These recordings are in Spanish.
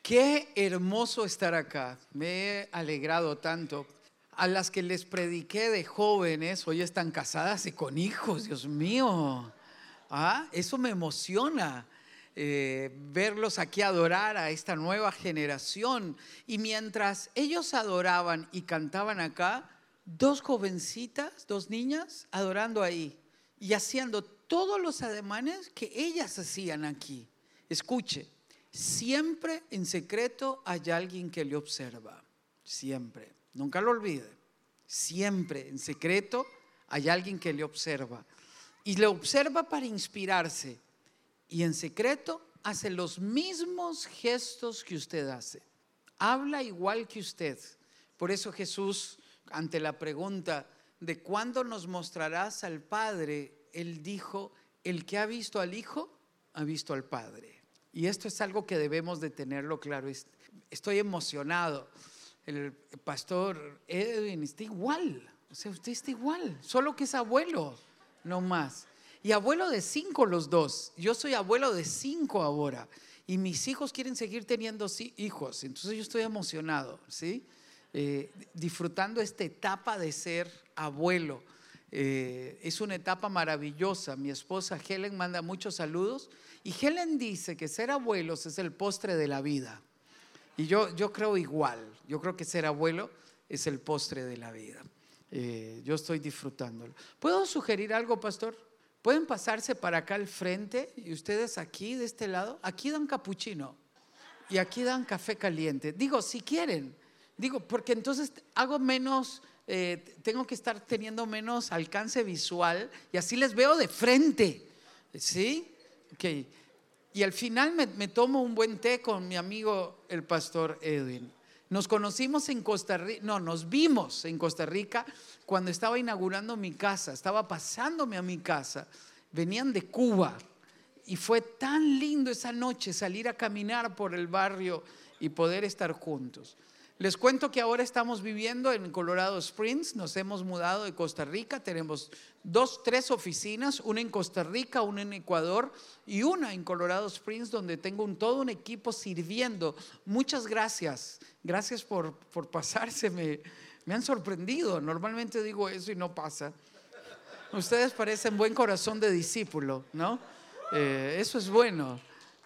Qué hermoso estar acá. Me he alegrado tanto. A las que les prediqué de jóvenes, hoy están casadas y con hijos, Dios mío. Eso me emociona, verlos aquí adorar a esta nueva generación. Y mientras ellos adoraban y cantaban acá, dos jovencitas, dos niñas, adorando ahí y haciendo todos los ademanes que ellas hacían aquí. Escuche. Siempre en secreto hay alguien que le observa, siempre, nunca lo olvide. Siempre en secreto hay alguien que le observa y le observa para inspirarse, y en secreto hace los mismos gestos que usted hace, habla igual que usted. Por eso Jesús, ante la pregunta de ¿cuándo nos mostrarás al Padre?, Él dijo: el que ha visto al Hijo ha visto al Padre. Y esto es algo que debemos de tenerlo claro. Estoy emocionado. El pastor Edwin está igual. O sea, usted está igual, solo que es abuelo, no más. Y abuelo de 5 los dos. Yo soy abuelo de 5 ahora. Y mis hijos quieren seguir teniendo hijos. Entonces yo estoy emocionado, ¿sí? Disfrutando esta etapa de ser abuelo. Es una etapa maravillosa. Mi esposa Helen manda muchos saludos. Y Helen dice que ser abuelos es el postre de la vida. Y yo creo igual. Yo creo que ser abuelo es el postre de la vida. Yo estoy disfrutándolo. ¿Puedo sugerir algo, pastor? ¿Pueden pasarse para acá al frente? Y ustedes aquí, de este lado. Aquí dan capuchino y aquí dan café caliente. Digo, si quieren. Digo, porque entonces hago menos, tengo que estar teniendo menos alcance visual y así les veo de frente. ¿Sí? Okay. Y al final me tomo un buen té con mi amigo el pastor Edwin. Nos conocimos en Costa Rica, nos vimos en Costa Rica cuando estaba inaugurando mi casa, estaba pasándome a mi casa, venían de Cuba y fue tan lindo esa noche salir a caminar por el barrio y poder estar juntos. Les cuento que ahora estamos viviendo en Colorado Springs, nos hemos mudado de Costa Rica, tenemos 3 oficinas, una en Costa Rica, una en Ecuador y una en Colorado Springs, donde tengo todo un equipo sirviendo. Muchas gracias, gracias por pasarse, me han sorprendido. Normalmente digo eso y no pasa. Ustedes parecen buen corazón de discípulo, ¿no? Eso es bueno,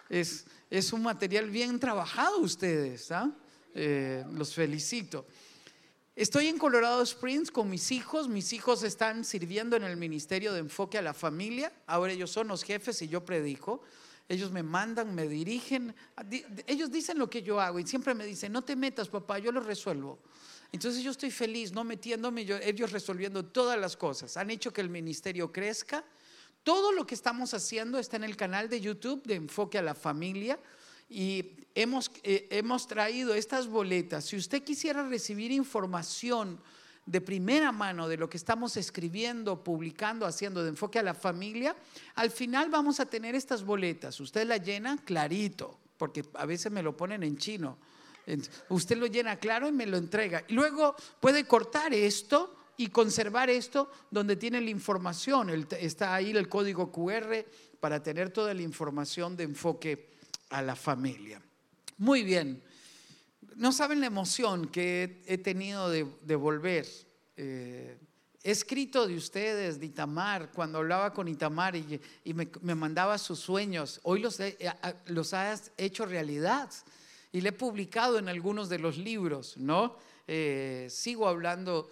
es un material bien trabajado ustedes, ¿ah? Los felicito. Estoy en Colorado Springs con mis hijos están sirviendo en el ministerio de enfoque a la familia. Ahora ellos son los jefes y yo predico. Ellos me mandan, me dirigen, ellos dicen lo que yo hago y siempre me dicen: no te metas, papá, yo lo resuelvo. Entonces yo estoy feliz no metiéndome, ellos resolviendo todas las cosas. Han hecho que el ministerio crezca. Todo lo que estamos haciendo está en el canal de YouTube de Enfoque a la Familia. Y hemos traído estas boletas. Si usted quisiera recibir información de primera mano de lo que estamos escribiendo, publicando, haciendo de Enfoque a la Familia, al final vamos a tener estas boletas. Usted la llena clarito, porque a veces me lo ponen en chino. Usted lo llena claro y me lo entrega. Y luego puede cortar esto y conservar esto donde tiene la información. Está ahí el código QR para tener toda la información de Enfoque a la Familia. Muy bien. No saben la emoción que he tenido de volver. He escrito de ustedes, de Itamar, cuando hablaba con Itamar y me mandaba sus sueños. Hoy los has hecho realidad y le he publicado en algunos de los libros, ¿no? Sigo hablando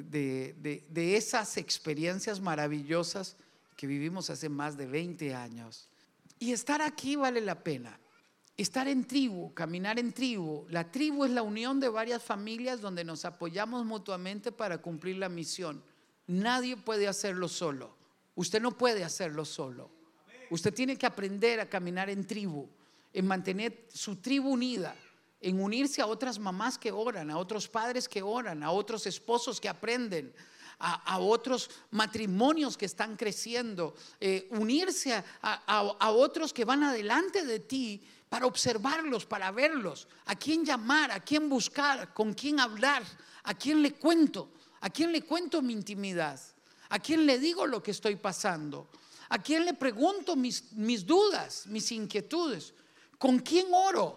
de esas experiencias maravillosas que vivimos hace más de 20 años. Y estar aquí vale la pena. Estar en tribu, caminar en tribu. La tribu es la unión de varias familias donde nos apoyamos mutuamente para cumplir la misión. Nadie puede hacerlo solo. Usted no puede hacerlo solo. Usted tiene que aprender a caminar en tribu, en mantener su tribu unida, en unirse a otras mamás que oran, a otros padres que oran, a otros esposos que aprenden, a otros matrimonios que están creciendo, unirse a otros que van adelante de ti para observarlos, para verlos, a quién llamar, a quién buscar, con quién hablar, a quién le cuento mi intimidad, a quién le digo lo que estoy pasando, a quién le pregunto mis dudas, mis inquietudes, con quién oro.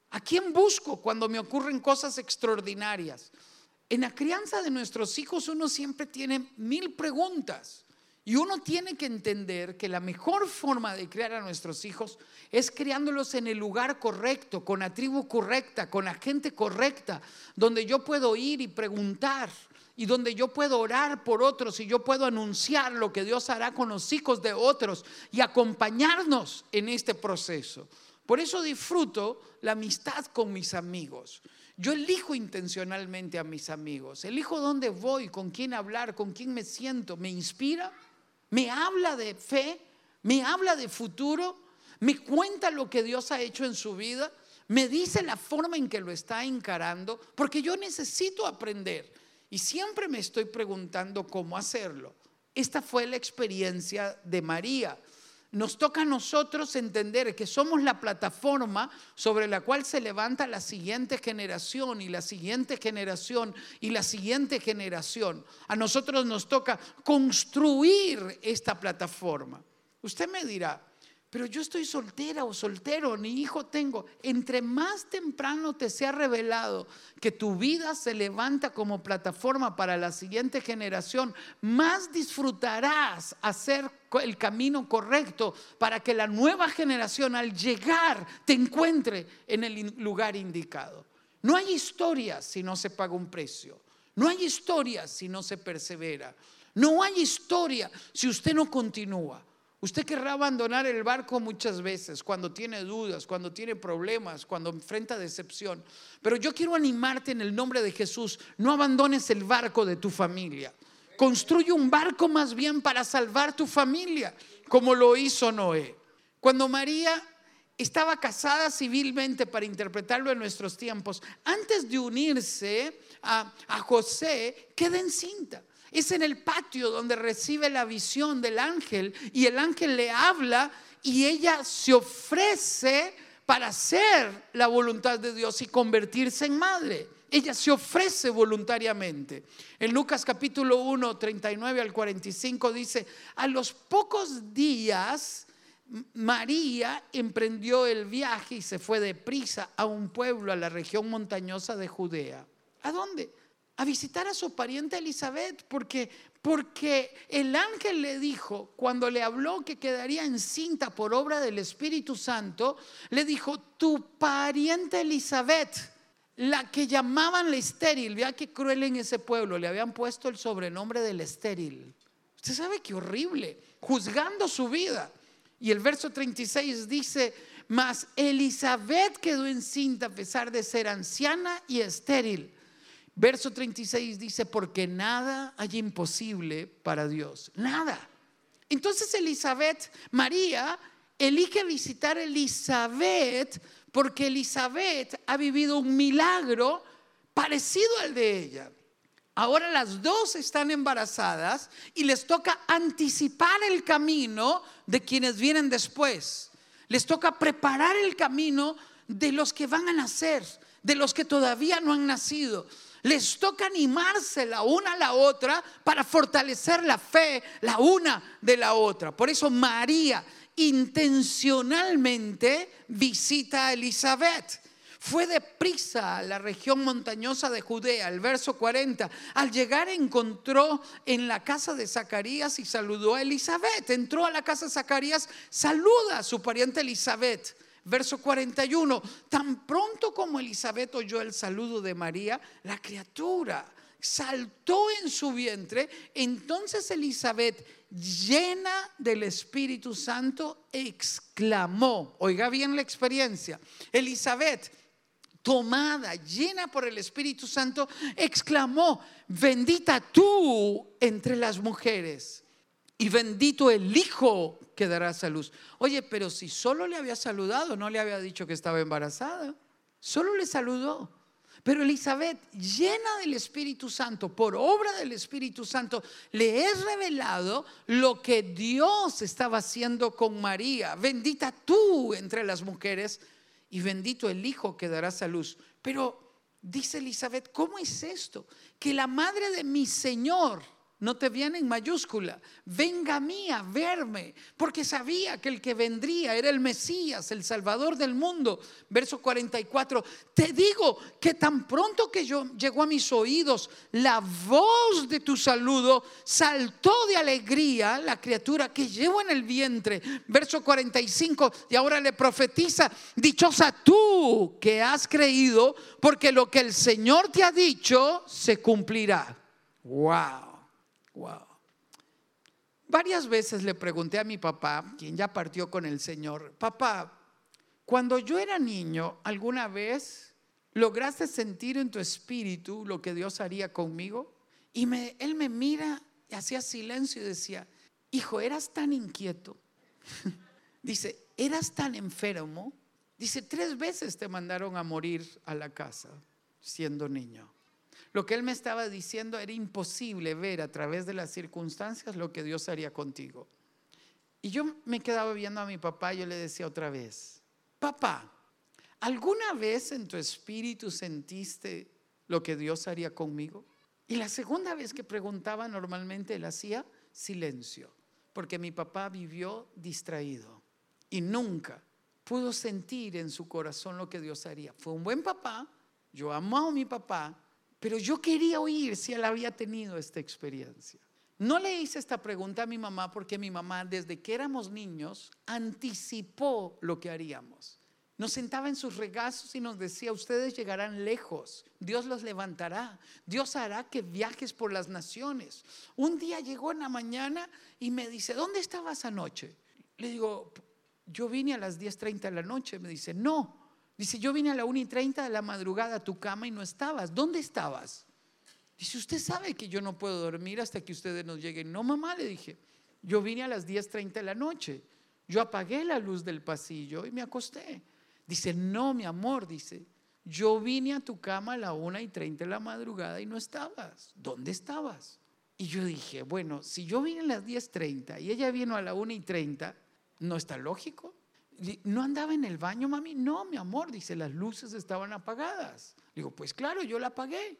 ¿A quién busco cuando me ocurren cosas extraordinarias? En la crianza de nuestros hijos uno siempre tiene 1000 preguntas. Y uno tiene que entender que la mejor forma de criar a nuestros hijos es criándolos en el lugar correcto, con la tribu correcta, con la gente correcta, donde yo puedo ir y preguntar, y donde yo puedo orar por otros, y yo puedo anunciar lo que Dios hará con los hijos de otros y acompañarnos en este proceso. Por eso disfruto la amistad con mis amigos. Yo elijo intencionalmente a mis amigos, elijo dónde voy, con quién hablar, con quién me siento. ¿Me inspira? ¿Me habla de fe? ¿Me habla de futuro? ¿Me cuenta lo que Dios ha hecho en su vida? ¿Me dice la forma en que lo está encarando? Porque yo necesito aprender y siempre me estoy preguntando cómo hacerlo. Esta fue la experiencia de María. Nos toca a nosotros entender que somos la plataforma sobre la cual se levanta la siguiente generación y la siguiente generación y la siguiente generación. A nosotros nos toca construir esta plataforma. Usted me dirá, pero yo estoy soltera o soltero, ni hijo tengo. Entre más temprano te sea revelado que tu vida se levanta como plataforma para la siguiente generación, más disfrutarás hacer el camino correcto para que la nueva generación al llegar te encuentre en el lugar indicado. No hay historia si no se paga un precio. No hay historia si no se persevera. No hay historia si usted no continúa. Usted querrá abandonar el barco muchas veces, cuando tiene dudas, cuando tiene problemas, cuando enfrenta decepción. Pero yo quiero animarte en el nombre de Jesús: no abandones el barco de tu familia. Construye un barco más bien para salvar tu familia, como lo hizo Noé. Cuando María estaba casada civilmente, para interpretarlo en nuestros tiempos, antes de unirse a José, queda encinta. Es en el patio donde recibe la visión del ángel, y el ángel le habla y ella se ofrece para hacer la voluntad de Dios y convertirse en madre. Ella se ofrece voluntariamente. En Lucas capítulo 1, 39 al 45 dice: a los pocos días María emprendió el viaje y se fue deprisa a un pueblo, a la región montañosa de Judea. ¿A dónde? A visitar a su pariente Elizabeth, porque el ángel le dijo, cuando le habló que quedaría encinta por obra del Espíritu Santo, le dijo: tu pariente Elizabeth, la que llamaban la estéril. Vea qué cruel en ese pueblo, le habían puesto el sobrenombre del estéril. Usted sabe qué horrible, juzgando su vida. Y el verso 36 dice: mas Elizabeth quedó encinta a pesar de ser anciana y estéril. Verso 36 dice: porque nada hay imposible para Dios. Nada. Entonces María elige visitar a Elizabeth porque Elizabeth ha vivido un milagro parecido al de ella. Ahora las dos están embarazadas y les toca anticipar el camino de quienes vienen después. Les toca preparar el camino de los que van a nacer, de los que todavía no han nacido. Les toca animarse la una a la otra para fortalecer la fe la una de la otra. Por eso María intencionalmente visita a Elizabeth. Fue deprisa a la región montañosa de Judea. El verso 40: al llegar encontró en la casa de Zacarías y saludó a Elizabeth. Entró a la casa de Zacarías, saluda a su pariente Elizabeth. Verso 41: tan pronto como Elizabeth oyó el saludo de María, la criatura saltó en su vientre. Entonces Elizabeth, llena del Espíritu Santo, exclamó. Oiga bien la experiencia. Elizabeth, tomada, llena por el Espíritu Santo, exclamó: bendita tú entre las mujeres y bendito el hijo que darás a luz. Oye, pero si solo le había saludado, no le había dicho que estaba embarazada. Solo le saludó. Pero Elizabeth, llena del Espíritu Santo, por obra del Espíritu Santo, le es revelado lo que Dios estaba haciendo con María. Bendita tú entre las mujeres y bendito el hijo que darás a luz. Pero dice Elizabeth: ¿cómo es esto? Que la madre de mi Señor no te viene en mayúscula. Venga a mí a verme, porque sabía que el que vendría era el Mesías, el Salvador del mundo. Verso 44, te digo que tan pronto que llegó a mis oídos la voz de tu saludo, saltó de alegría la criatura que llevo en el vientre. Verso 45, y ahora le profetiza: dichosa tú que has creído, porque lo que el Señor te ha dicho se cumplirá. Wow. Wow. Varias veces le pregunté a mi papá, quien ya partió con el Señor: papá, cuando yo era niño, ¿alguna vez lograste sentir en tu espíritu lo que Dios haría conmigo? Y él me mira y hacía silencio y decía: hijo, eras tan inquieto. Dice, eras tan enfermo. Dice, 3 veces te mandaron a morir a la casa siendo niño. Lo que él me estaba diciendo, era imposible ver a través de las circunstancias lo que Dios haría contigo. Y yo me quedaba viendo a mi papá y yo le decía otra vez: papá, ¿alguna vez en tu espíritu sentiste lo que Dios haría conmigo? Y la segunda vez que preguntaba, normalmente él hacía silencio, porque mi papá vivió distraído y nunca pudo sentir en su corazón lo que Dios haría. Fue un buen papá, yo amo a mi papá, pero yo quería oír si él había tenido esta experiencia. No le hice esta pregunta a mi mamá porque mi mamá, desde que éramos niños, anticipó lo que haríamos. Nos sentaba en sus regazos y nos decía: ustedes llegarán lejos, Dios los levantará, Dios hará que viajes por las naciones. Un día llegó en la mañana y me dice: ¿dónde estabas anoche? Le digo: yo vine a las 10:30 de la noche. Me dice: no. Dice: yo vine a la 1:30 de la madrugada a tu cama y no estabas. ¿Dónde estabas? Dice: usted sabe que yo no puedo dormir hasta que ustedes nos lleguen. No, mamá, le dije, yo vine a las 10:30 de la noche. Yo apagué la luz del pasillo y me acosté. Dice: no, mi amor, dice, yo vine a tu cama a la 1:30 de la madrugada y no estabas. ¿Dónde estabas? Y yo dije: bueno, si yo vine a las 10:30 y ella vino a la 1:30, ¿no está lógico? ¿No andaba en el baño, mami? No, mi amor, dice, las luces estaban apagadas. Digo: pues claro, yo la apagué.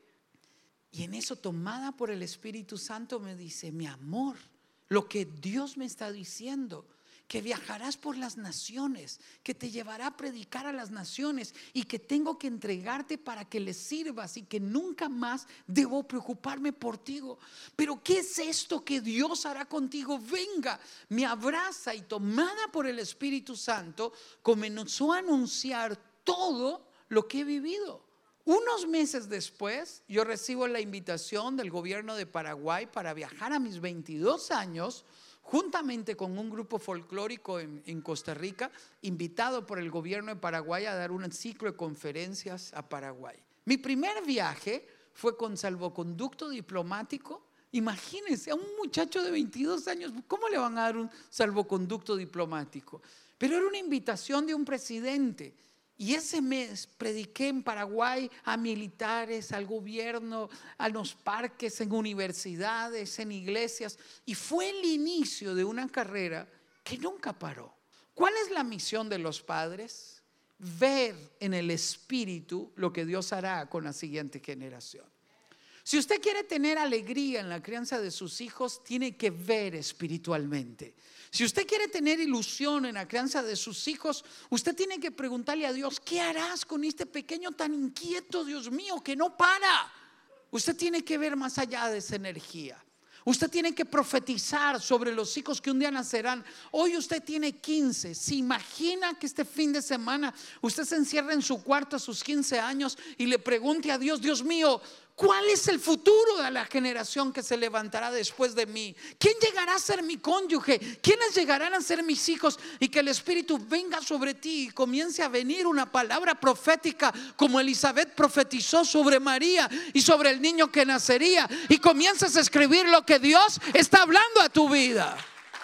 Y en eso, tomada por el Espíritu Santo, me dice: mi amor, lo que Dios me está diciendo, que viajarás por las naciones, que te llevará a predicar a las naciones y que tengo que entregarte para que les sirvas y que nunca más debo preocuparme por ti. Pero ¿qué es esto que Dios hará contigo? Venga, me abraza y, tomada por el Espíritu Santo, comenzó a anunciar todo lo que he vivido. Unos meses después, yo recibo la invitación del gobierno de Paraguay para viajar a mis 22 años, juntamente con un grupo folclórico en Costa Rica, invitado por el gobierno de Paraguay a dar un ciclo de conferencias a Paraguay. Mi primer viaje fue con salvoconducto diplomático. Imagínense, a un muchacho de 22 años, ¿cómo le van a dar un salvoconducto diplomático? Pero era una invitación de un presidente. Y ese mes prediqué en Paraguay a militares, al gobierno, a los parques, en universidades, en iglesias. Y fue el inicio de una carrera que nunca paró. ¿Cuál es la misión de los padres? Ver en el espíritu lo que Dios hará con la siguiente generación. Si usted quiere tener alegría en la crianza de sus hijos, tiene que ver espiritualmente. Si usted quiere tener ilusión en la crianza de sus hijos, usted tiene que preguntarle a Dios: ¿qué harás con este pequeño tan inquieto, Dios mío, que no para? Usted tiene que ver más allá de esa energía. Usted tiene que profetizar sobre los hijos que un día nacerán. Hoy usted tiene 15. ¿Se imagina que este fin de semana usted se encierra en su cuarto a sus 15 años y le pregunte a Dios: Dios mío, ¿cuál es el futuro de la generación que se levantará después de mí? ¿Quién llegará a ser mi cónyuge? ¿Quiénes llegarán a ser mis hijos? Y que el Espíritu venga sobre ti y comience a venir una palabra profética, como Elizabeth profetizó sobre María y sobre el niño que nacería, y comiences a escribir lo que Dios está hablando a tu vida.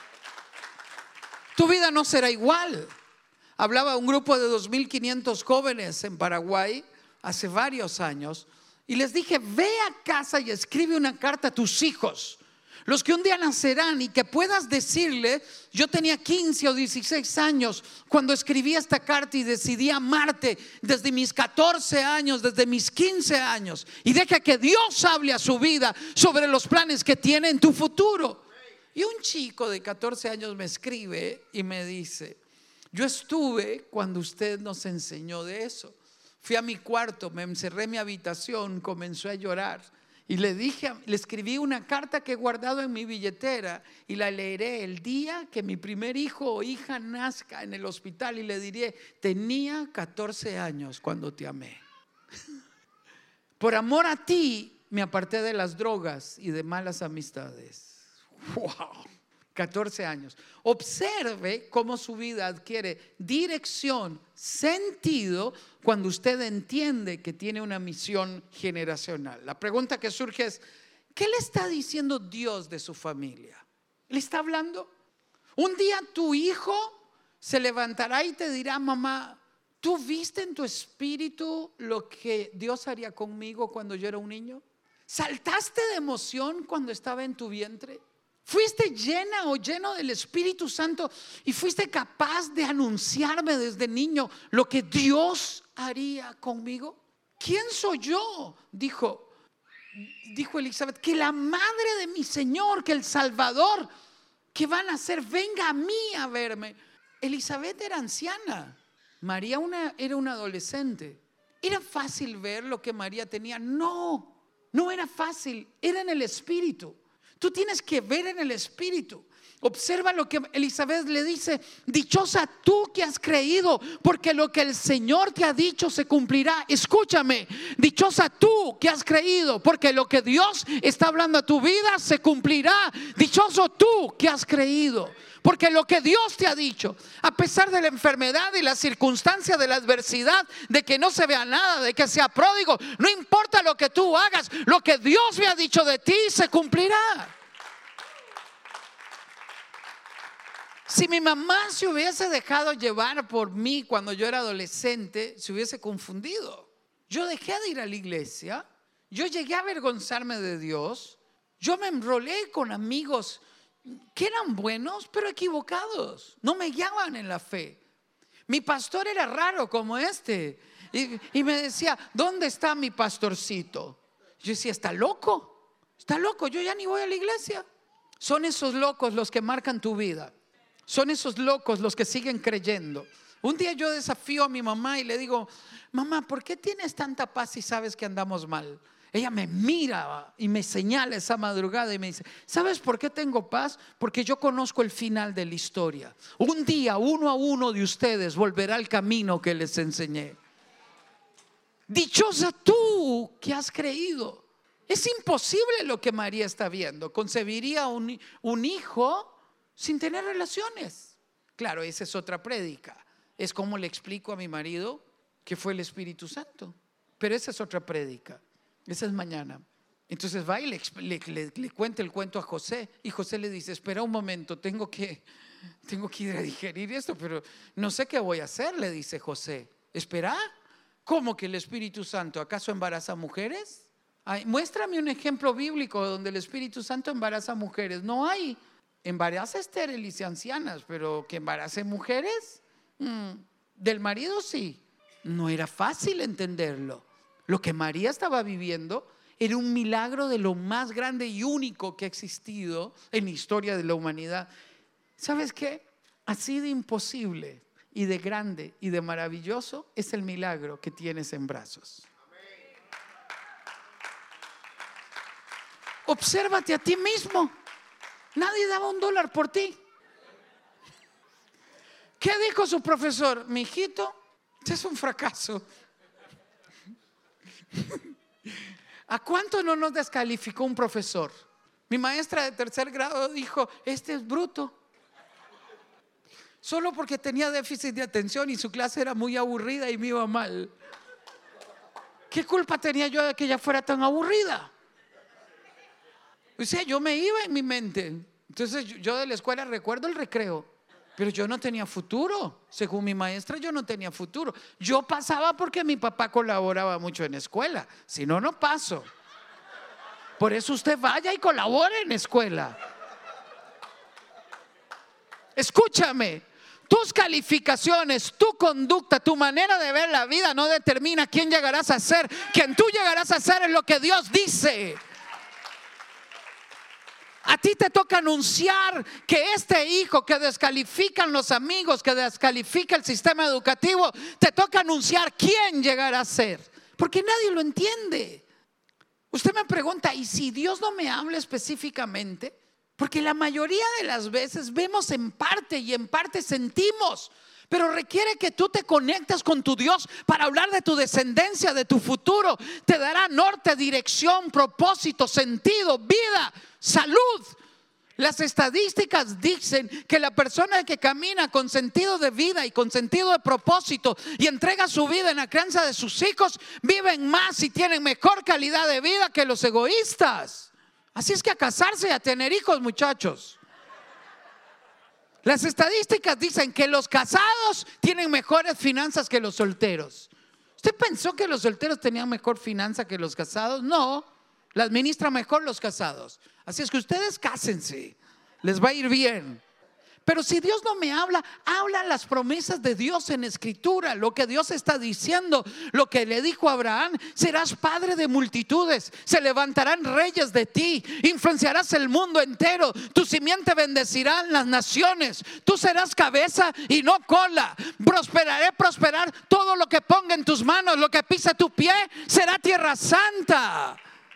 Tu vida no será igual. Hablaba un grupo de 2.500 jóvenes en Paraguay hace varios años. Y les dije: ve a casa y escribe una carta a tus hijos. Los que un día nacerán y que puedas decirle: yo tenía 15 o 16 años cuando escribí esta carta y decidí amarte desde mis 14 años, desde mis 15 años. Y deja que Dios hable a su vida sobre los planes que tiene en tu futuro. Y un chico de 14 años me escribe y me dice: yo estuve cuando usted nos enseñó de eso. Fui a mi cuarto, me encerré en mi habitación, comencé a llorar. Y le escribí una carta que he guardado en mi billetera y la leeré el día que mi primer hijo o hija nazca en el hospital, y le diré: tenía 14 años cuando te amé. Por amor a ti me aparté de las drogas y de malas amistades. ¡Wow! 14 años. Observe cómo su vida adquiere dirección, sentido, cuando usted entiende que tiene una misión generacional. La pregunta que surge es: ¿qué le está diciendo Dios de su familia? ¿Le está hablando? Un día tu hijo se levantará y te dirá: mamá, ¿tú viste en tu espíritu lo que Dios haría conmigo cuando yo era un niño? ¿Saltaste de emoción cuando estaba en tu vientre? ¿Fuiste llena o lleno del Espíritu Santo y fuiste capaz de anunciarme desde niño lo que Dios haría conmigo? ¿Quién soy yo? Dijo Elizabeth, que la madre de mi Señor, que el Salvador que van a nacer venga a mí a verme. Elizabeth era anciana, María era una adolescente. ¿Era fácil ver lo que María tenía? No era fácil, era en el Espíritu. Tú tienes que ver en el Espíritu. Observa lo que Elizabeth le dice: dichosa tú que has creído, porque lo que el Señor te ha dicho se cumplirá. Escúchame, dichosa tú que has creído, porque lo que Dios está hablando a tu vida se cumplirá. Dichoso tú que has creído, porque lo que Dios te ha dicho, a pesar de la enfermedad y la circunstancia de la adversidad, de que no se vea nada, de que sea pródigo, no importa lo que tú hagas, lo que Dios me ha dicho de ti se cumplirá. Si mi mamá se hubiese dejado llevar por mí cuando yo era adolescente, se hubiese confundido. Yo dejé de ir a la iglesia, yo llegué a avergonzarme de Dios, yo me enrolé con amigos que eran buenos pero equivocados, no me guiaban en la fe. Mi pastor era raro como este y me decía: ¿dónde está mi pastorcito? Yo decía: está loco, yo ya ni voy a la iglesia. Son esos locos los que marcan tu vida. Son esos locos los que siguen creyendo. Un día yo desafío a mi mamá y le digo: mamá, ¿por qué tienes tanta paz si sabes que andamos mal? Ella me mira y me señala esa madrugada y me dice: ¿sabes por qué tengo paz? Porque yo conozco el final de la historia. Un día uno a uno de ustedes volverá al camino que les enseñé. Dichosa tú que has creído. Es imposible lo que María está viendo. Concebiría un hijo sin tener relaciones. Claro, esa es otra prédica. Es como le explico a mi marido que fue el Espíritu Santo. Pero esa es otra prédica. Esa es mañana. Entonces va y le cuenta el cuento a José. Y José le dice: espera un momento, tengo que ir a digerir esto, pero no sé qué voy a hacer, le dice José. Espera, ¿cómo que el Espíritu Santo acaso embaraza mujeres? Ay, muéstrame un ejemplo bíblico donde el Espíritu Santo embaraza mujeres. No hay. Embaraza estériles y ancianas, pero que embarace mujeres, del marido sí. No era fácil entenderlo. Lo que María estaba viviendo era un milagro de lo más grande y único que ha existido en la historia de la humanidad. ¿Sabes qué? Así de imposible y de grande y de maravilloso es el milagro que tienes en brazos. Obsérvate a ti mismo. Nadie daba $1 por ti. ¿Qué dijo su profesor? Mi hijito, este es un fracaso. ¿A cuánto no nos descalificó un profesor? Mi maestra de 3er grado dijo: este es bruto. Solo porque tenía déficit de atención y su clase era muy aburrida y me iba mal. ¿Qué culpa tenía yo de que ella fuera tan aburrida? O sea, yo me iba en mi mente. Entonces yo de la escuela recuerdo el recreo, pero yo no tenía futuro. Según mi maestra, yo no tenía futuro. Yo pasaba porque mi papá colaboraba mucho en la escuela. Si no, no paso. Por eso usted vaya y colabore en escuela. Escúchame, tus calificaciones, tu conducta, tu manera de ver la vida no determina quién llegarás a ser. Quien tú llegarás a ser es lo que Dios dice. A ti te toca anunciar que este hijo que descalifican los amigos, que descalifica el sistema educativo, te toca anunciar quién llegará a ser, porque nadie lo entiende. Usted me pregunta, ¿y si Dios no me habla específicamente? Porque la mayoría de las veces vemos en parte y en parte sentimos, pero requiere que tú te conectes con tu Dios para hablar de tu descendencia, de tu futuro. Te dará norte, dirección, propósito, sentido, vida, salud. Las estadísticas dicen que la persona que camina con sentido de vida y con sentido de propósito y entrega su vida en la crianza de sus hijos, viven más y tienen mejor calidad de vida que los egoístas. Así es que a casarse y a tener hijos, muchachos. Las estadísticas dicen que los casados tienen mejores finanzas que los solteros. ¿Usted pensó que los solteros tenían mejor finanza que los casados? No, la administran mejor los casados. Así es que ustedes cásense, les va a ir bien. Pero si Dios no me habla, hablan las promesas de Dios en Escritura. Lo que Dios está diciendo, lo que le dijo a Abraham: serás padre de multitudes, se levantarán reyes de ti, influenciarás el mundo entero, tu simiente bendecirá las naciones, tú serás cabeza y no cola, prosperar todo lo que ponga en tus manos, lo que pisa tu pie será tierra santa.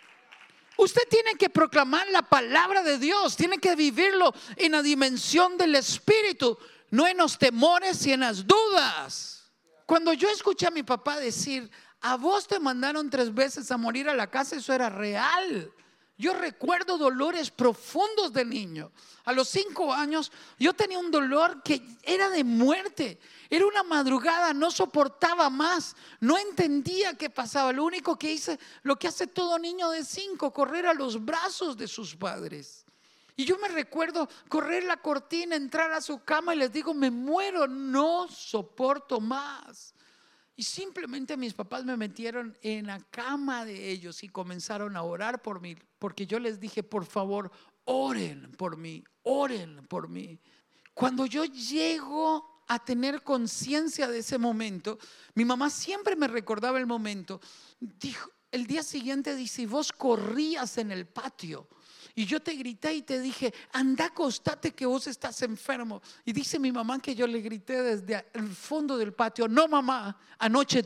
Usted tiene que proclamar la palabra de Dios, tiene que vivirlo en la dimensión del Espíritu, no en los temores y en las dudas. Cuando yo escuché a mi papá decir: a vos te mandaron 3 veces a morir a la casa, eso era real. Yo recuerdo dolores profundos de niño. A los 5 años yo tenía un dolor que era de muerte. Era una madrugada, no soportaba más, no entendía qué pasaba. Lo único que hice, lo que hace todo niño de 5, correr a los brazos de sus padres. Y yo me recuerdo correr la cortina, entrar a su cama y les digo: me muero, no soporto más. Y simplemente mis papás me metieron en la cama de ellos y comenzaron a orar por mí, porque yo les dije: por favor, oren por mí, oren por mí. Cuando yo llego a tener conciencia de ese momento, mi mamá siempre me recordaba el momento. Dijo, el día siguiente dice: y vos corrías en el patio y yo te grité y te dije: anda, acostate que vos estás enfermo. Y dice mi mamá que yo le grité desde el fondo del patio: no, mamá, anoche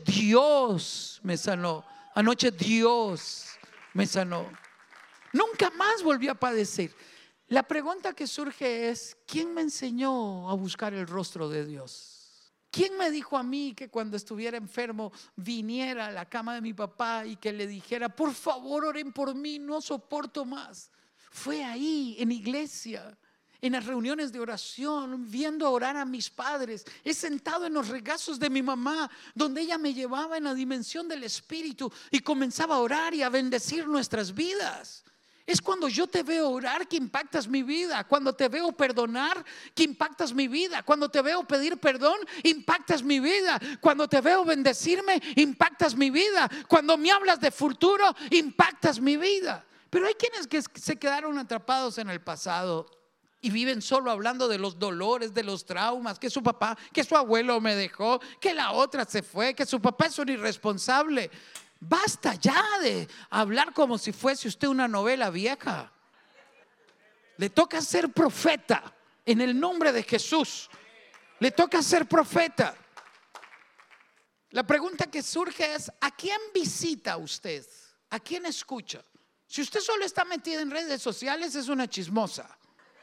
Dios me sanó, anoche Dios me sanó. Nunca más volví a padecer. La pregunta que surge es: ¿quién me enseñó a buscar el rostro de Dios? ¿Quién me dijo a mí que cuando estuviera enfermo viniera a la cama de mi papá y que le dijera: por favor, oren por mí, no soporto más? Fue ahí, en iglesia, en las reuniones de oración, viendo orar a mis padres. He sentado en los regazos de mi mamá, donde ella me llevaba en la dimensión del Espíritu y comenzaba a orar y a bendecir nuestras vidas. Es cuando yo te veo orar que impactas mi vida. Cuando te veo perdonar, que impactas mi vida. Cuando te veo pedir perdón, impactas mi vida. Cuando te veo bendecirme, impactas mi vida. Cuando me hablas de futuro, impactas mi vida. Pero hay quienes que se quedaron atrapados en el pasado y viven solo hablando de los dolores, de los traumas, que su papá, que su abuelo me dejó, que la otra se fue, que su papá es un irresponsable. Basta ya de hablar como si fuese usted una novela vieja. Le toca ser profeta en el nombre de Jesús. Le toca ser profeta. La pregunta que surge es: ¿a quién visita usted? ¿A quién escucha? Si usted solo está metida en redes sociales, es una chismosa.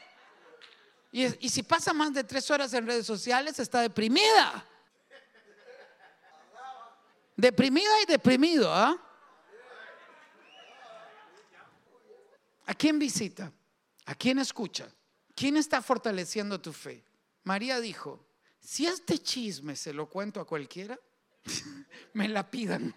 Y si pasa más de 3 horas en redes sociales, está deprimida. Deprimida y deprimido, ¿ah? ¿A quién visita? ¿A quién escucha? ¿Quién está fortaleciendo tu fe? María dijo: si este chisme se lo cuento a cualquiera, me la pidan,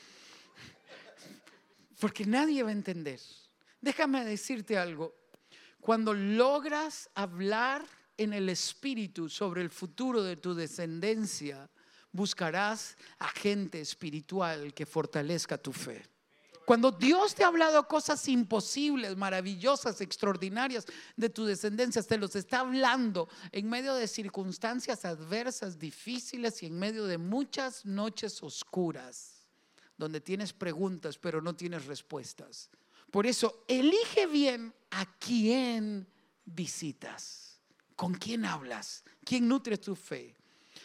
porque nadie va a entender. Déjame decirte algo. Cuando logras hablar en el Espíritu sobre el futuro de tu descendencia, buscarás a gente espiritual que fortalezca tu fe. Cuando Dios te ha hablado cosas imposibles, maravillosas, extraordinarias de tu descendencia, te los está hablando en medio de circunstancias adversas, difíciles y en medio de muchas noches oscuras, donde tienes preguntas pero no tienes respuestas. Por eso, elige bien a quién visitas, con quién hablas, quién nutre tu fe.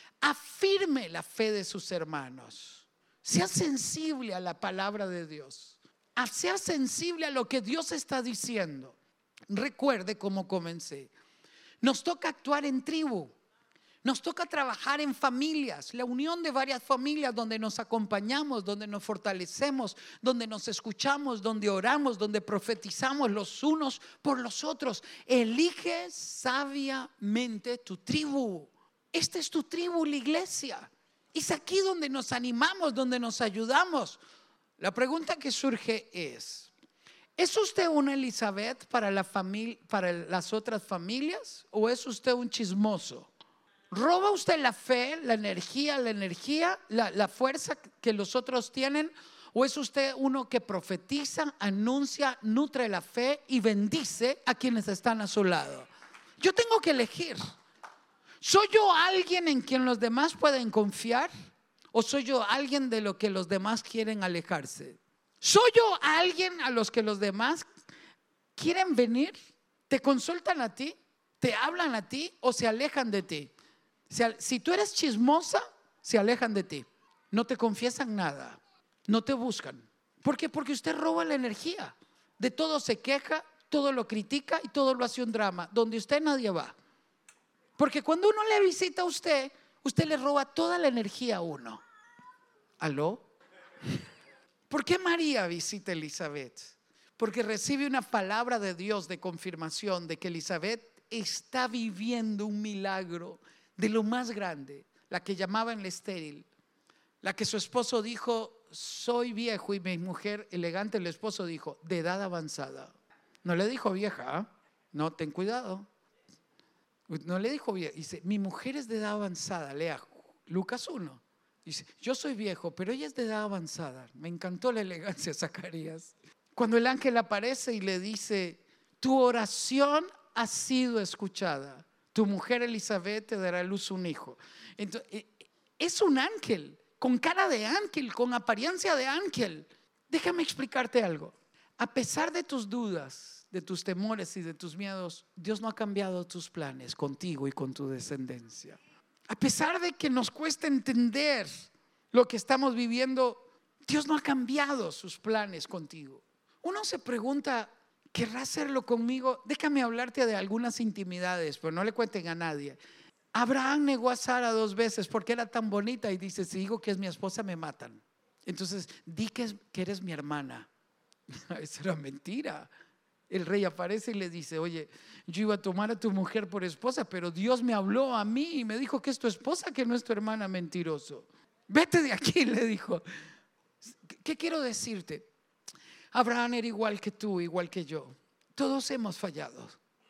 Afirme la fe de sus hermanos. Sea sensible a la palabra de Dios. Sea sensible a lo que Dios está diciendo. Recuerde cómo comencé. Nos toca actuar en tribu. Nos toca trabajar en familias, la unión de varias familias donde nos acompañamos, donde nos fortalecemos, donde nos escuchamos, donde oramos, donde profetizamos los unos por los otros. Elige sabiamente tu tribu. Esta es tu tribu, la iglesia. Es aquí donde nos animamos, donde nos ayudamos. La pregunta que surge ¿es usted una Elizabeth para las otras familias o es usted un chismoso? ¿Roba usted la fe, la energía, la fuerza que los otros tienen? ¿O es usted uno que profetiza, anuncia, nutre la fe y bendice a quienes están a su lado? Yo tengo que elegir. ¿Soy yo alguien en quien los demás pueden confiar? ¿O soy yo alguien de lo que los demás quieren alejarse? ¿Soy yo alguien a los que los demás quieren venir? ¿Te consultan a ti? ¿Te hablan a ti o se alejan de ti? Si tú eres chismosa, se alejan de ti. No te confiesan nada. No te buscan. ¿Por qué? Porque usted roba la energía. De todo se queja, todo lo critica y todo lo hace un drama. Donde usted nadie va. Porque cuando uno le visita a usted, usted le roba toda la energía a uno. ¿Aló? ¿Por qué María visita a Elizabeth? Porque recibe una palabra de Dios de confirmación de que Elizabeth está viviendo un milagro de lo más grande, la que llamaban la estéril, la que su esposo dijo, soy viejo, y mi mujer elegante, el esposo dijo, de edad avanzada. No le dijo vieja, ¿eh? No, ten cuidado. No le dijo vieja, dice, mi mujer es de edad avanzada, lea Lucas 1. Dice, yo soy viejo, pero ella es de edad avanzada. Me encantó la elegancia de Zacarías. Cuando el ángel aparece y le dice, tu oración ha sido escuchada. Tu mujer Elizabeth te dará a luz un hijo. Entonces, es un ángel, con cara de ángel, con apariencia de ángel. Déjame explicarte algo. A pesar de tus dudas, de tus temores y de tus miedos, Dios no ha cambiado tus planes contigo y con tu descendencia. A pesar de que nos cuesta entender lo que estamos viviendo, Dios no ha cambiado sus planes contigo. Uno se pregunta, ¿querrá hacerlo conmigo? Déjame hablarte de algunas intimidades, pero no le cuenten a nadie. Abraham negó a Sara 2 veces porque era tan bonita y dice, si digo que es mi esposa me matan. Entonces, di que eres mi hermana. Eso era mentira. El rey aparece y le dice, oye, yo iba a tomar a tu mujer por esposa, pero Dios me habló a mí y me dijo que es tu esposa, que no es tu hermana, mentiroso. Vete de aquí, le dijo. ¿Qué quiero decirte? Abraham era igual que tú, igual que yo. Todos hemos fallado.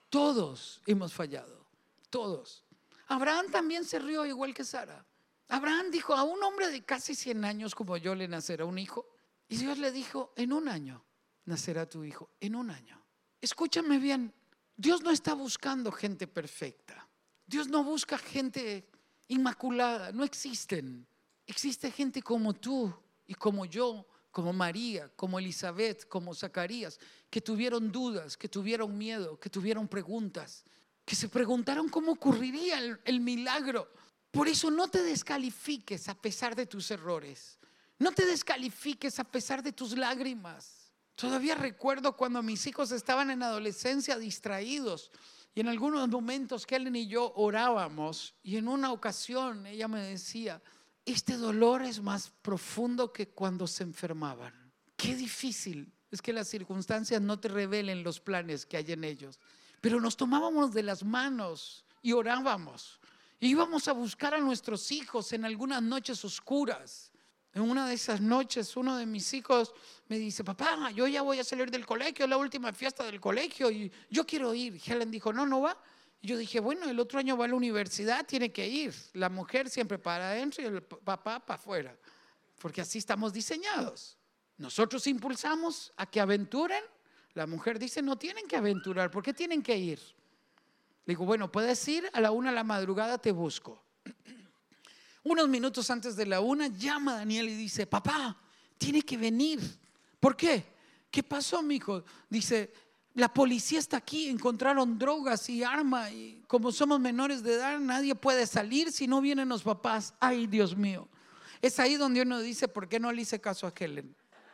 Todos hemos fallado. Todos. Abraham también se rió igual que Sara. Abraham dijo, a un hombre de casi 100 años como yo le nacerá un hijo. Y Dios le dijo, en 1 año nacerá tu hijo. En 1 año. Escúchame bien, Dios no está buscando gente perfecta. Dios no busca gente inmaculada, no existen. Existe gente como tú y como yo, como María, como Elizabeth, como Zacarías, que tuvieron dudas, que tuvieron miedo, que tuvieron preguntas, que se preguntaron cómo ocurriría el milagro. Por eso no te descalifiques a pesar de tus errores. No te descalifiques a pesar de tus lágrimas. Todavía recuerdo cuando mis hijos estaban en adolescencia distraídos y en algunos momentos Kellen y yo orábamos y en una ocasión ella me decía, este dolor es más profundo que cuando se enfermaban. Qué difícil es que las circunstancias no te revelen los planes que hay en ellos, pero nos tomábamos de las manos y orábamos y íbamos a buscar a nuestros hijos en algunas noches oscuras. En una de esas noches uno de mis hijos me dice, papá, yo ya voy a salir del colegio, es la última fiesta del colegio y yo quiero ir. Helen dijo, no va. Y yo dije, bueno, el otro año va a la universidad, tiene que ir. La mujer siempre para adentro y el papá para afuera, porque así estamos diseñados. Nosotros impulsamos a que aventuren. La mujer dice, no tienen que aventurar, ¿por qué tienen que ir? Le digo, bueno, puedes ir, a la 1 de la madrugada te busco. Unos minutos antes de la 1 llama a Daniel y dice, papá, tiene que venir. ¿Por qué? ¿Qué pasó, mijo? Dice, la policía está aquí, encontraron drogas y arma, y como somos menores de edad, nadie puede salir si no vienen los papás. Ay, Dios mío. Es ahí donde uno dice, ¿por qué no le hice caso a Helen?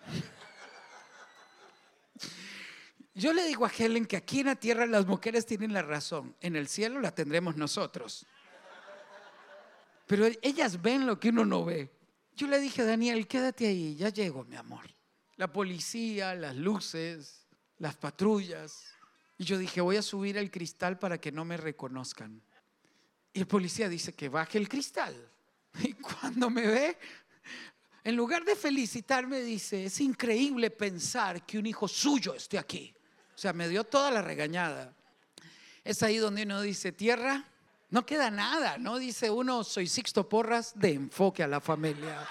Yo le digo a Helen que aquí en la tierra las mujeres tienen la razón, en el cielo la tendremos nosotros. Pero ellas ven lo que uno no ve. Yo le dije, Daniel, quédate ahí, ya llego, mi amor. La policía, las luces, las patrullas. Y yo dije, voy a subir el cristal para que no me reconozcan. Y el policía dice que baje el cristal. Y cuando me ve, en lugar de felicitarme, dice, es increíble pensar que un hijo suyo esté aquí. O sea, me dio toda la regañada. Es ahí donde uno dice, tierra, no queda nada, ¿no? Dice uno, soy Sixto Porras de Enfoque a la Familia.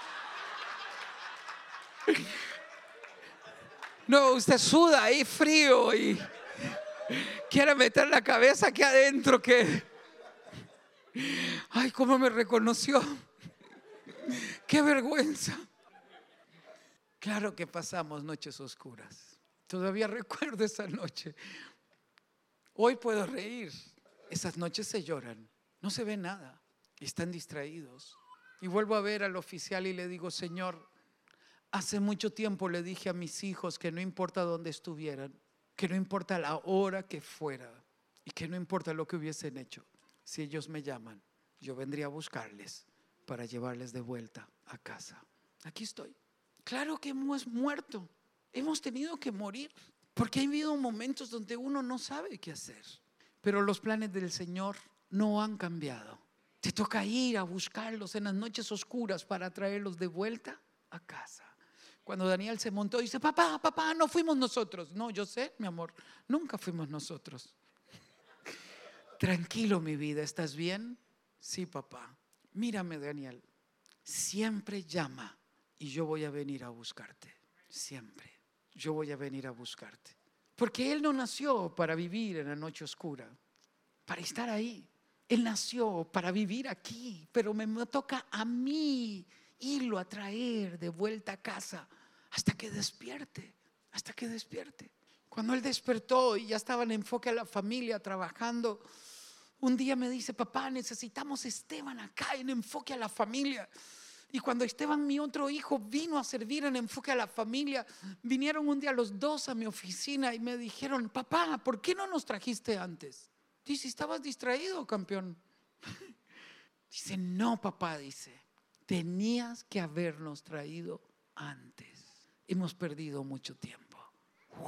No, usted suda ahí frío y quiere meter la cabeza aquí adentro que... Ay, cómo me reconoció. Qué vergüenza. Claro que pasamos noches oscuras. Todavía recuerdo esa noche. Hoy puedo reír. Esas noches se lloran. No se ve nada. Están distraídos. Y vuelvo a ver al oficial y le digo, Señor, hace mucho tiempo le dije a mis hijos que no importa dónde estuvieran, que no importa la hora que fuera y que no importa lo que hubiesen hecho. Si ellos me llaman, yo vendría a buscarles para llevarles de vuelta a casa. Aquí estoy. Claro que hemos muerto. Hemos tenido que morir porque ha habido momentos donde uno no sabe qué hacer. Pero los planes del Señor no han cambiado. Te toca ir a buscarlos en las noches oscuras para traerlos de vuelta a casa. Cuando Daniel se montó, dice, papá, no fuimos nosotros. No, yo sé, mi amor, nunca fuimos nosotros. Tranquilo, mi vida, ¿estás bien? Sí, papá. Mírame, Daniel, siempre llama y yo voy a venir a buscarte. Siempre. Yo voy a venir a buscarte. Porque Él no nació para vivir en la noche oscura, para estar ahí. Él nació para vivir aquí, pero me toca a mí irlo a traer de vuelta a casa hasta que despierte, hasta que despierte. Cuando Él despertó y ya estaba en Enfoque a la Familia trabajando, un día me dice, papá, necesitamos a Esteban acá en Enfoque a la Familia. Y cuando Esteban, mi otro hijo, vino a servir en Enfoque a la Familia, vinieron un día los dos a mi oficina y me dijeron, papá, ¿por qué no nos trajiste antes? Dice, ¿estabas distraído, campeón? Dice, no, papá, dice, tenías que habernos traído antes. Hemos perdido mucho tiempo. Wow.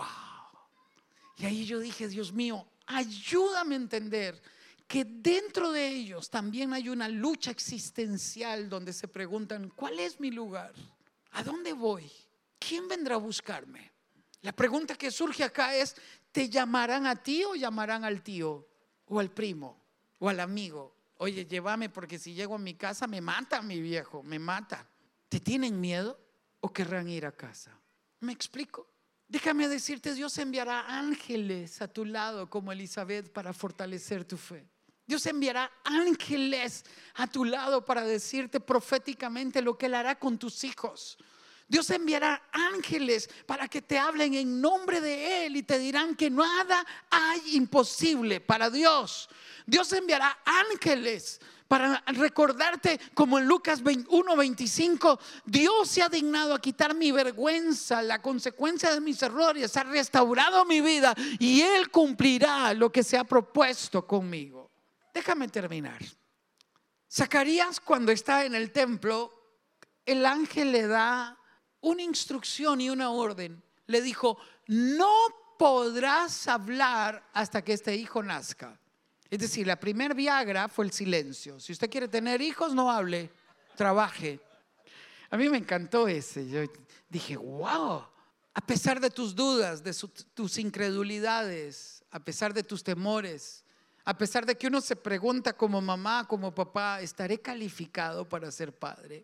Y ahí yo dije, Dios mío, ayúdame a entender que dentro de ellos también hay una lucha existencial donde se preguntan, ¿cuál es mi lugar? ¿A dónde voy? ¿Quién vendrá a buscarme? La pregunta que surge acá es, ¿te llamarán a ti o llamarán al tío o al primo o al amigo? Oye, llévame porque si llego a mi casa me mata mi viejo, me mata. ¿Te tienen miedo o querrán ir a casa? ¿Me explico? Déjame decirte, Dios enviará ángeles a tu lado como Elizabeth para fortalecer tu fe. Dios enviará ángeles a tu lado para decirte proféticamente lo que Él hará con tus hijos. Dios enviará ángeles para que te hablen en nombre de Él y te dirán que nada hay imposible para Dios. Dios enviará ángeles para recordarte, como en Lucas 1:25, Dios se ha dignado a quitar mi vergüenza, la consecuencia de mis errores, ha restaurado mi vida y Él cumplirá lo que se ha propuesto conmigo. Déjame terminar. Zacarías, cuando está en el templo, el ángel le da una instrucción y una orden. Le dijo, no podrás hablar hasta que este hijo nazca. Es decir, la primer Viagra fue el silencio. Si usted quiere tener hijos, no hable, trabaje. A mí me encantó ese. Yo dije, wow, a pesar de tus dudas, de tus incredulidades, a pesar de tus temores, a pesar de que uno se pregunta como mamá, como papá, ¿estaré calificado para ser padre?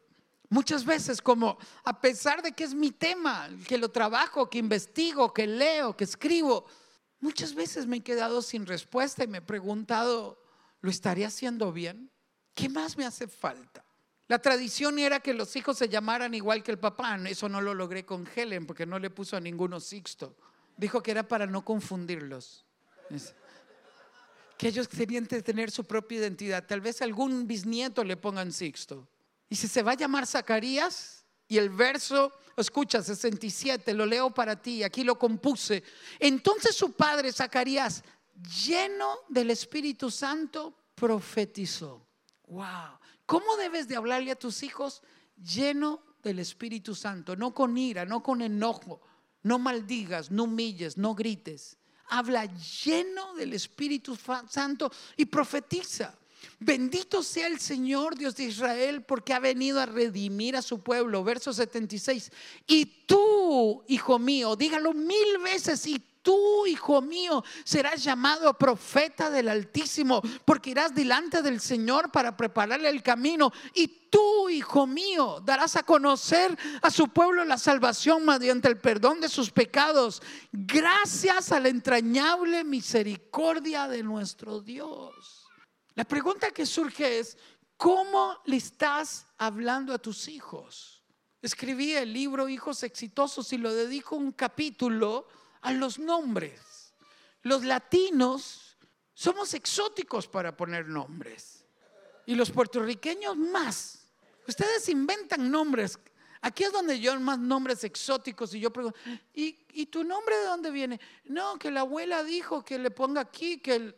Muchas veces, como a pesar de que es mi tema, que lo trabajo, que investigo, que leo, que escribo, muchas veces me he quedado sin respuesta y me he preguntado, ¿lo estaré haciendo bien? ¿Qué más me hace falta? La tradición era que los hijos se llamaran igual que el papá. Eso no lo logré con Helen porque no le puso a ninguno Sixto. Dijo que era para no confundirlos, que ellos querían tener su propia identidad. Tal vez algún bisnieto le pongan Sixto. Y si se va a llamar Zacarías, y el verso, escucha, 67, lo leo para ti, aquí lo compuse. Entonces su padre Zacarías, lleno del Espíritu Santo, profetizó. Wow. ¿Cómo debes de hablarle a tus hijos? Lleno del Espíritu Santo, no con ira, no con enojo, no maldigas, no humilles, no grites. Habla lleno del Espíritu Santo y profetiza. Bendito sea el Señor Dios de Israel, porque ha venido a redimir a su pueblo. Verso 76. Y tú, hijo mío, dígalo 1000 veces, y tú, hijo mío, serás llamado profeta del Altísimo, porque irás delante del Señor para prepararle el camino. Y tú, hijo mío, darás a conocer a su pueblo la salvación mediante el perdón de sus pecados, gracias a la entrañable misericordia de nuestro Dios. La pregunta que surge es, ¿cómo le estás hablando a tus hijos? Escribí el libro Hijos Exitosos y lo dedico un capítulo a los nombres. Los latinos somos exóticos para poner nombres, y los puertorriqueños más. Ustedes inventan nombres. Aquí es donde yo más nombres exóticos, y yo pregunto, ¿y tu nombre de dónde viene? No, que la abuela dijo que le ponga aquí, que el...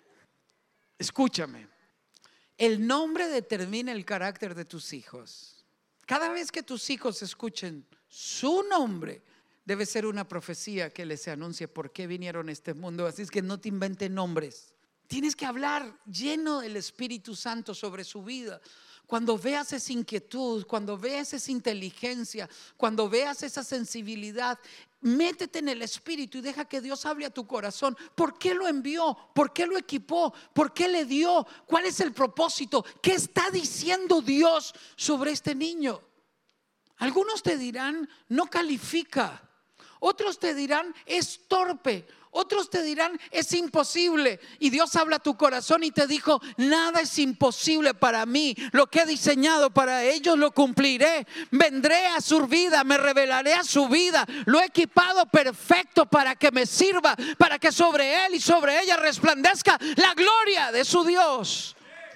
Escúchame, el nombre determina el carácter de tus hijos. Cada vez que tus hijos escuchen su nombre, debe ser una profecía que les anuncie por qué vinieron a este mundo. Así es que no te inventen nombres. Tienes que hablar lleno del Espíritu Santo sobre su vida. Cuando veas esa inquietud, cuando veas esa inteligencia, cuando veas esa sensibilidad, métete en el Espíritu y deja que Dios hable a tu corazón. ¿Por qué lo envió? ¿Por qué lo equipó? ¿Por qué le dio? ¿Cuál es el propósito? ¿Qué está diciendo Dios sobre este niño? Algunos te dirán, no califica. Otros te dirán, es torpe. Otros te dirán, es imposible. Y Dios habla a tu corazón y te dijo, nada es imposible para mí. Lo que he diseñado para ellos lo cumpliré. Vendré a su vida, me revelaré a su vida. Lo he equipado perfecto para que me sirva, para que sobre él y sobre ella resplandezca la gloria de su Dios.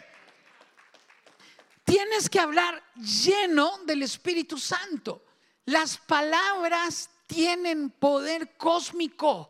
Tienes que hablar lleno del Espíritu Santo. Las palabras tienen poder cósmico.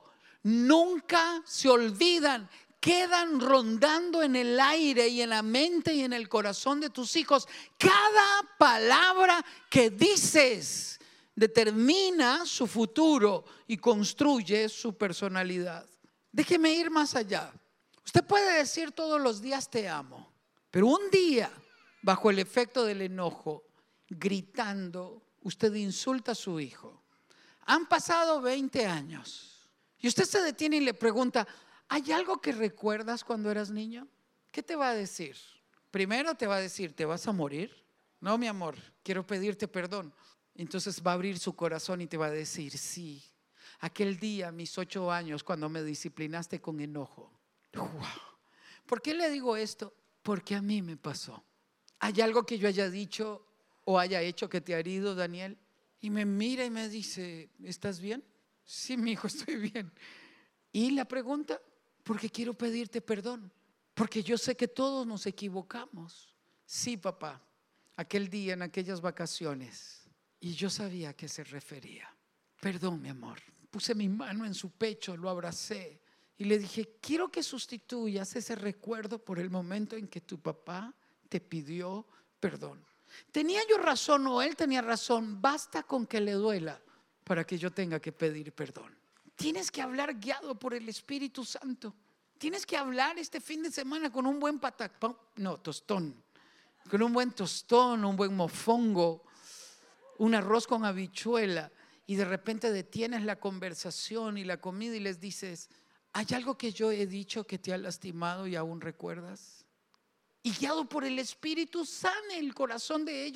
Nunca se olvidan, quedan rondando en el aire y en la mente y en el corazón de tus hijos. Cada palabra que dices determina su futuro y construye su personalidad. Déjeme ir más allá. Usted puede decir todos los días te amo, pero un día, bajo el efecto del enojo, gritando, usted insulta a su hijo. Han pasado 20 años. Y usted se detiene y le pregunta, ¿hay algo que recuerdas cuando eras niño? ¿Qué te va a decir? Primero te va a decir, ¿te vas a morir? No, mi amor, quiero pedirte perdón. Entonces va a abrir su corazón y te va a decir, sí, aquel día, mis 8 años, cuando me disciplinaste con enojo. Wow. ¿Por qué le digo esto? Porque a mí me pasó. ¿Hay algo que yo haya dicho o haya hecho que te ha herido, Daniel? Y me mira y me dice, ¿estás bien? Sí, mi hijo, estoy bien. Y la pregunta, porque quiero pedirte perdón, porque yo sé que todos nos equivocamos. Sí, papá, aquel día en aquellas vacaciones, y yo sabía a qué se refería. Perdón, mi amor. Puse mi mano en su pecho, lo abracé y le dije, quiero que sustituyas ese recuerdo por el momento en que tu papá te pidió perdón. ¿Tenía yo razón o él tenía razón? Basta con que le duela para que yo tenga que pedir perdón. Tienes que hablar guiado por el Espíritu Santo. Tienes que hablar este fin de semana con un buen tostón. Con un buen tostón, un buen mofongo, un arroz con habichuela. Y de repente detienes la conversación y la comida y les dices, ¿hay algo que yo he dicho que te ha lastimado y aún recuerdas? Y guiado por el Espíritu, sane el corazón de ellos.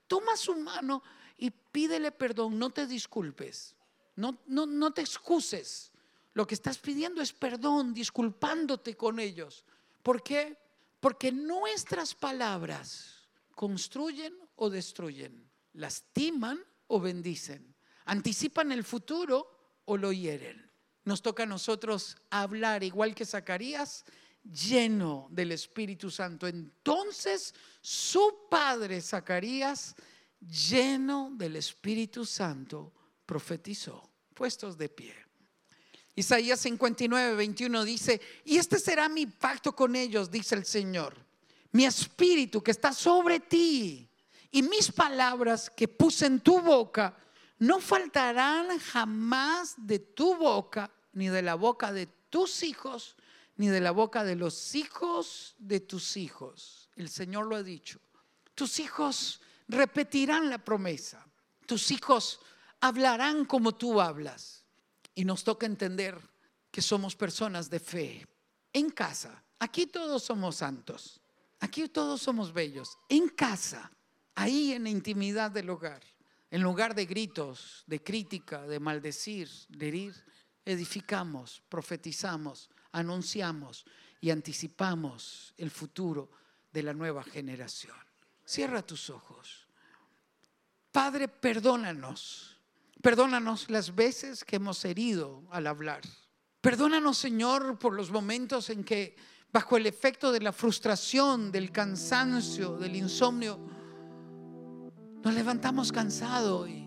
toma su mano y pídele perdón. No te disculpes, no te excuses. Lo que estás pidiendo es perdón, disculpándote con ellos. ¿Por qué? Porque nuestras palabras construyen o destruyen, lastiman o bendicen, anticipan el futuro o lo hieren. Nos toca a nosotros hablar igual que Zacarías, lleno del Espíritu Santo. Entonces su padre Zacarías, lleno del Espíritu Santo, profetizó. Puestos de pie. Isaías 59, 21 dice: y este será mi pacto con ellos, dice el Señor, mi espíritu que está sobre ti y mis palabras que puse en tu boca no faltarán jamás de tu boca, ni de la boca de tus hijos, ni de la boca de los hijos de tus hijos. El Señor lo ha dicho. Tus hijos repetirán la promesa, tus hijos hablarán como tú hablas. Y nos toca entender que somos personas de fe. En casa, aquí todos somos santos, aquí todos somos bellos. En casa, ahí en la intimidad del hogar, en lugar de gritos, de crítica, de maldecir, de herir, edificamos, profetizamos, anunciamos y anticipamos el futuro de la nueva generación. Cierra tus ojos. Padre, perdónanos. Perdónanos las veces que hemos herido al hablar. Perdónanos, Señor, por los momentos en que, bajo el efecto de la frustración, del cansancio, del insomnio, nos levantamos cansados y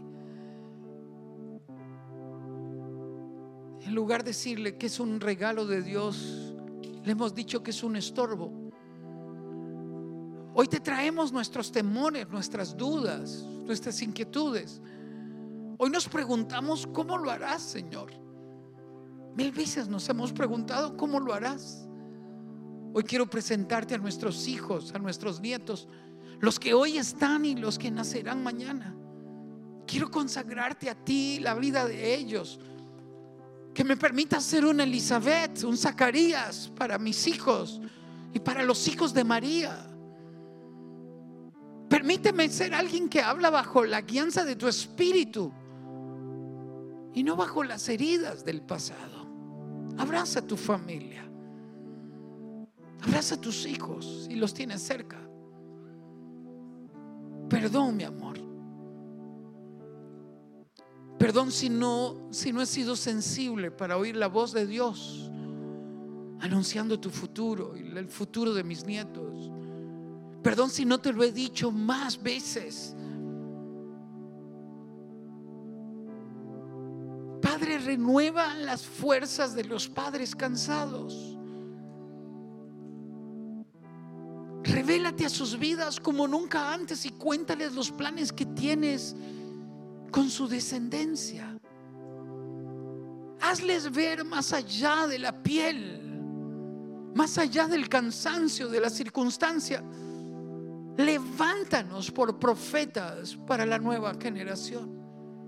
en lugar de decirle que es un regalo de Dios, le hemos dicho que es un estorbo. Hoy te traemos nuestros temores, nuestras dudas, nuestras inquietudes. Hoy nos preguntamos: ¿cómo lo harás, Señor? 1000 veces nos hemos preguntado: ¿cómo lo harás? Hoy quiero presentarte a nuestros hijos, a nuestros nietos, los que hoy están y los que nacerán mañana. Quiero consagrarte a ti la vida de ellos. Que me permitas ser una Elizabeth, un Zacarías para mis hijos y para los hijos de María. Permíteme ser alguien que habla bajo la guianza de tu espíritu y no bajo las heridas del pasado. Abraza a tu familia, abraza a tus hijos si los tienes cerca. Perdón, mi amor. Perdón si no he sido sensible para oír la voz de Dios anunciando tu futuro y el futuro de mis nietos. Perdón si no te lo he dicho más veces. Padre, renueva las fuerzas de los padres cansados. Revélate a sus vidas como nunca antes y cuéntales los planes que tienes con su descendencia. Hazles ver más allá de la piel, más allá del cansancio, de la circunstancia. Levántanos por profetas para la nueva generación.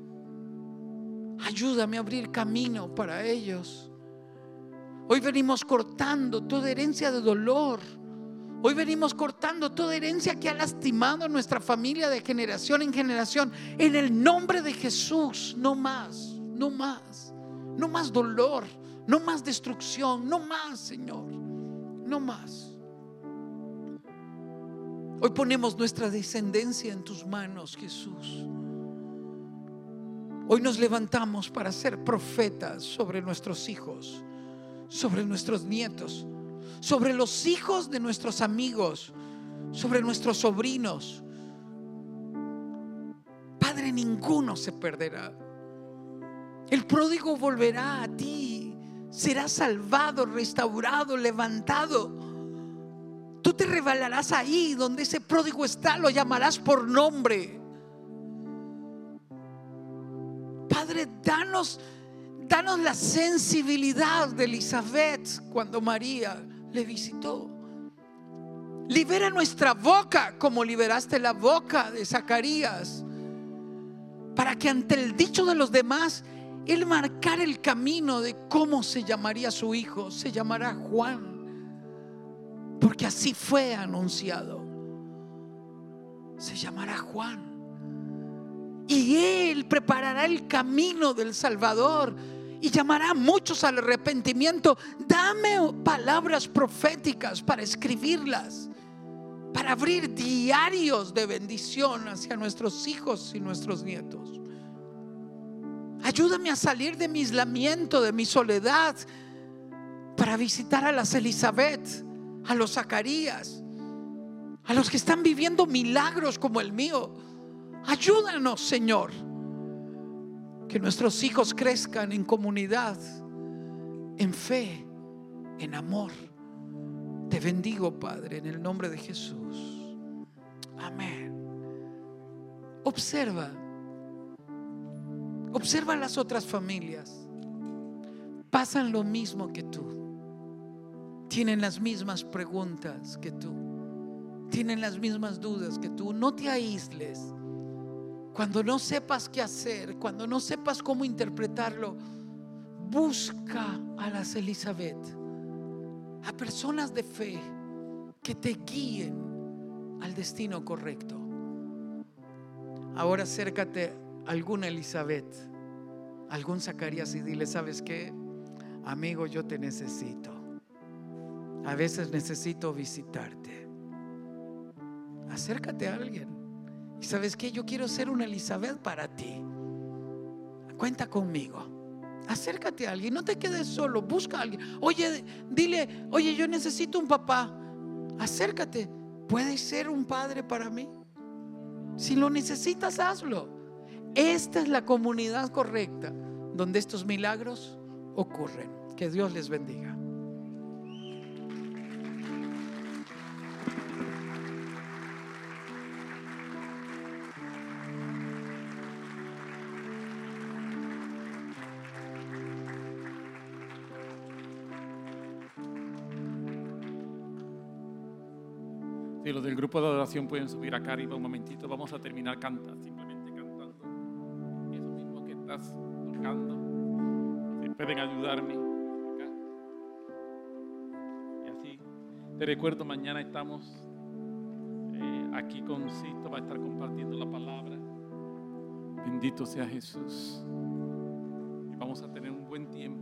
Ayúdame a abrir camino para ellos. Hoy venimos cortando toda herencia de dolor. Hoy venimos cortando toda herencia que ha lastimado a nuestra familia de generación en generación. En el nombre de Jesús, no más, no más, no más dolor, no más destrucción, no más, Señor, no más. Hoy ponemos nuestra descendencia en tus manos, Jesús. Hoy nos levantamos para ser profetas sobre nuestros hijos, sobre nuestros nietos, sobre los hijos de nuestros amigos, sobre nuestros sobrinos. Padre, ninguno se perderá. El pródigo volverá a ti, será salvado, restaurado, levantado. Tú te revelarás ahí donde ese pródigo está, lo llamarás por nombre. Padre, danos la sensibilidad de Elizabeth cuando María le visitó. Libera nuestra boca como liberaste la boca de Zacarías, para que ante el dicho de los demás él marcara el camino de cómo se llamaría su hijo. Se llamará Juan, porque así fue anunciado. Se llamará Juan. y Él preparará el camino del Salvador y llamará a muchos al arrepentimiento. Dame palabras proféticas para escribirlas, para abrir diarios de bendición hacia nuestros hijos y nuestros nietos. Ayúdame a salir de mi aislamiento, de mi soledad, para visitar a las Elizabeth, a los Zacarías, a los que están viviendo milagros como el mío. Ayúdanos, Señor, que nuestros hijos crezcan en comunidad, en fe, en amor. Te bendigo, Padre, en el nombre de Jesús. Amén. Observa las otras familias. Pasan lo mismo que tú. Tienen las mismas preguntas que tú. Tienen las mismas dudas que tú. No te aísles. Cuando no sepas qué hacer, cuando no sepas cómo interpretarlo, busca a las Elizabeth, a personas de fe que te guíen al destino correcto. Ahora acércate a alguna Elizabeth, algún Zacarías, y dile: ¿sabes qué? Amigo, yo te necesito. A veces necesito visitarte. Acércate a alguien. ¿Y sabes qué? Yo quiero ser una Elizabeth para ti. Cuenta conmigo. Acércate a alguien, no te quedes solo, busca a alguien. Oye, dile: oye, yo necesito un papá. Acércate. ¿Puedes ser un padre para mí? Si lo necesitas, hazlo. Esta es la comunidad correcta donde estos milagros ocurren. Que Dios les bendiga. Si los del grupo de adoración pueden subir acá arriba un momentito, vamos a terminar simplemente cantando eso mismo que estás tocando. Si pueden ayudarme acá. Y así, te recuerdo, mañana estamos aquí con Sisto, va a estar compartiendo la palabra. Bendito sea Jesús. Y vamos a tener un buen tiempo.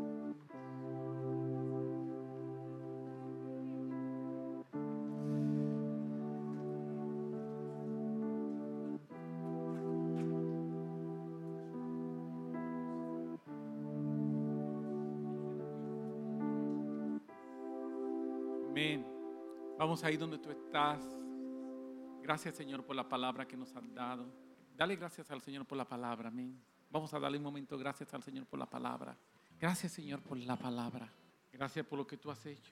Amén. Vamos ahí donde tú estás. Gracias, Señor, por la palabra que nos has dado. Dale gracias al Señor por la palabra. Amén. Vamos a darle un momento gracias al Señor por la palabra. Gracias, Señor, por la palabra. Gracias por lo que tú has hecho.